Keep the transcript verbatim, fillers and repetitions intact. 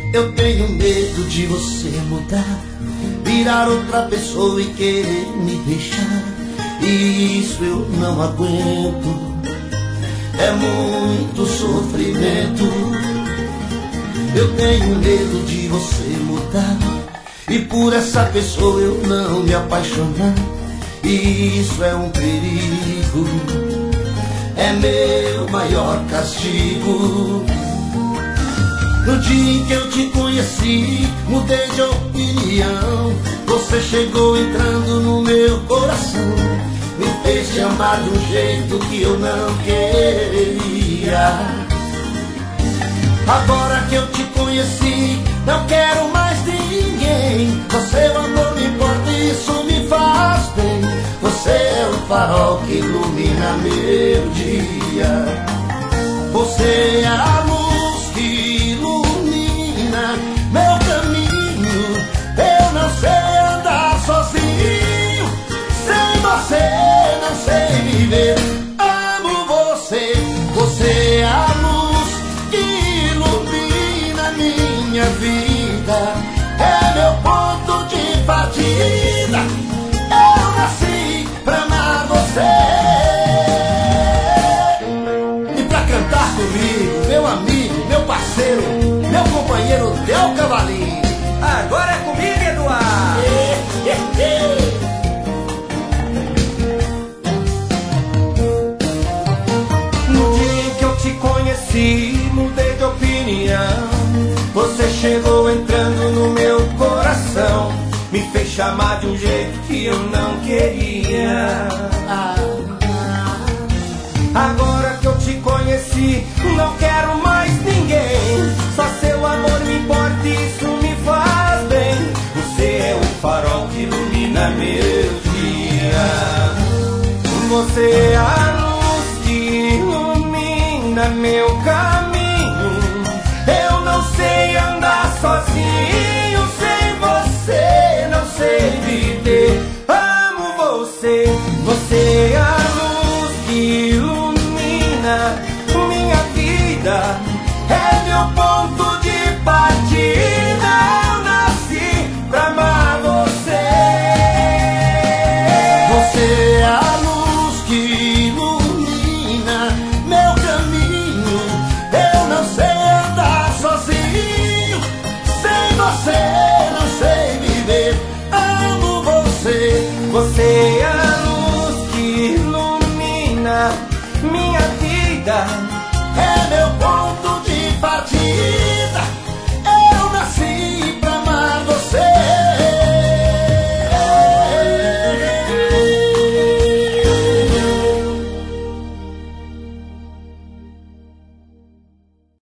Eu tenho medo de você mudar, virar outra pessoa e querer me deixar. E isso eu não aguento, é muito sofrimento. Eu tenho medo de você mudar e por essa pessoa eu não me apaixonar. E isso é um perigo, é meu maior castigo. No dia em que eu te conheci, mudei de opinião. Você chegou entrando no meu coração, me fez te amar de um jeito que eu não queria. Agora que eu te conheci, não quero mais ninguém. Você, o amor, me importa e isso me faz bem. Você é o farol que ilumina meu dia. Você é a luz que ilumina meu caminho. Eu não sei andar sozinho, sem você não sei viver. Amo você, você é a luz que ilumina minha vida. É meu ponto de partida, eu nasci pra amar você. E pra cantar comigo, meu amigo, meu parceiro, meu companheiro Del Cavalinho. Agora é comigo, Eduardo. No dia em que eu te conheci, mudei de opinião. Você chegou entrando no meu coração, me fez chamar de um jeito que eu não queria. Agora que eu te conheci, não quero mais ninguém. Só seu amor me importa e isso me faz bem. Você é o farol que ilumina meu dia. Você é a luz que ilumina meu caminho. Eu não sei andar sozinho, sem você não sei viver. Amo você, você